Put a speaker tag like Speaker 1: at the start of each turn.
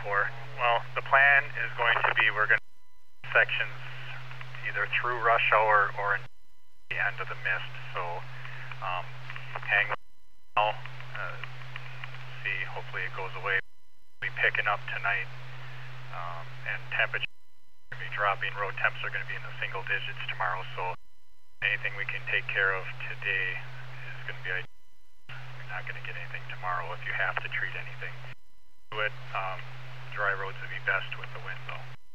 Speaker 1: for? Well, the plan is going to be we're going to sections either through rush hour or in the end of the mist. So hang now, see, hopefully it goes away. We'll be picking up tonight, and temperature will be dropping. Road temps are going to be in the single digits tomorrow, so anything we can take care of today is going to be ideal. We're not going to get anything tomorrow if you have to treat anything. Do it. Dry roads would be best with the wind, though.